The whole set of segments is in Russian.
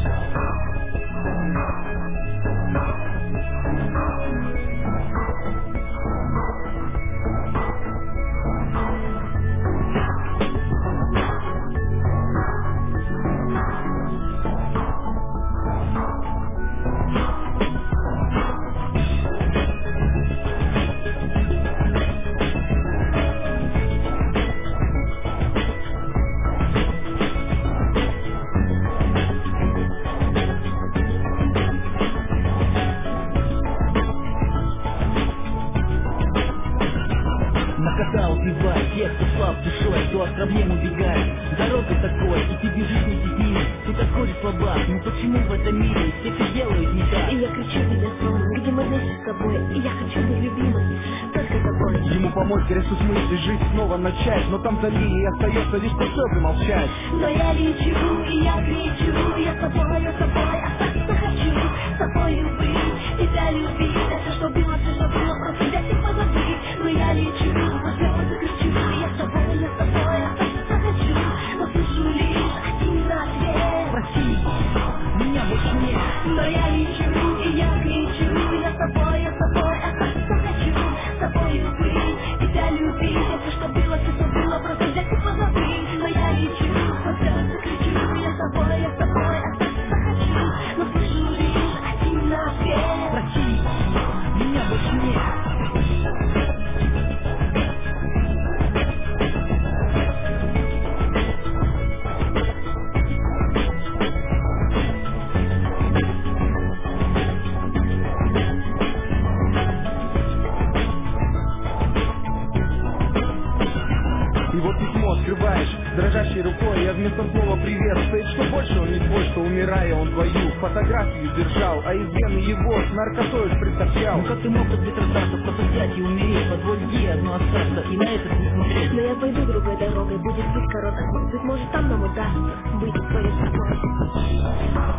Накатал, убивает, тех, кто слаб душой, кто от проблем убегает. Дорога такой, и ты бежишь вместе с ними. Ты такой же слабак, ну почему в этом мире все все делают не так? И я кричу тебе сон, где мы вместе с тобой, и я хочу быть любимой, только тобой. Ему помочь, грешу смысле, жить снова начать. Но там вдали и остается лишь слезы молчать. Но я лечу, и я кричу, я с тобой, остаться хочу, с тобой быть, тебя любить. Это что было, просто взять и позабыть. Но я лечу, но слезы кричу, я с тобой, остаться хочу. Но слышу лишь один ответ: Прости, меня больше нет. но я лечу, и я кричу, я с тобой, остаться хочу, с тобой быть, тебя любить. Это что было, просто взять и позабыть. Но я лечу, но слезы кричу, я с тобой, остаться хочу. Но слышу лишь один ответ: Прости, меня больше нет. И вот письмо открываешь дрожащей рукой, а вместо слова «привет» стоит, что больше он не твой, что умирая он твою фотографию держал, а из вены его с наркотой притащал. Ну как ты мог так расстаться, просто взять и умереть, позволь ей одно остаться и на это не смотреть. но я пойду другой дорогой, будет путь короткой, быть может там нам удастся быть твоей судьбой.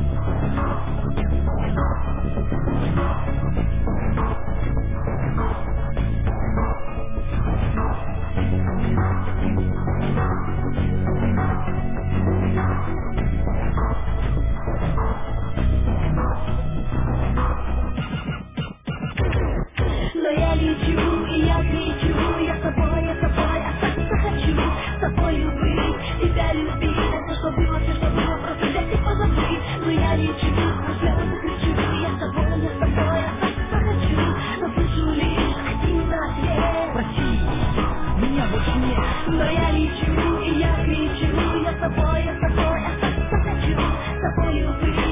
Но я лечу, и я кричу, я с тобой, остаться хочу, с тобой быть, тебя любить. Это что было, просто взять и позабыть. Но я лечу, но слезы кричу, я с тобой, остаться хочу. Но слышу лишь один ответ: Прости, меня больше нет. но я лечу, и я кричу, я с тобой, остаться хочу, с тобой быть.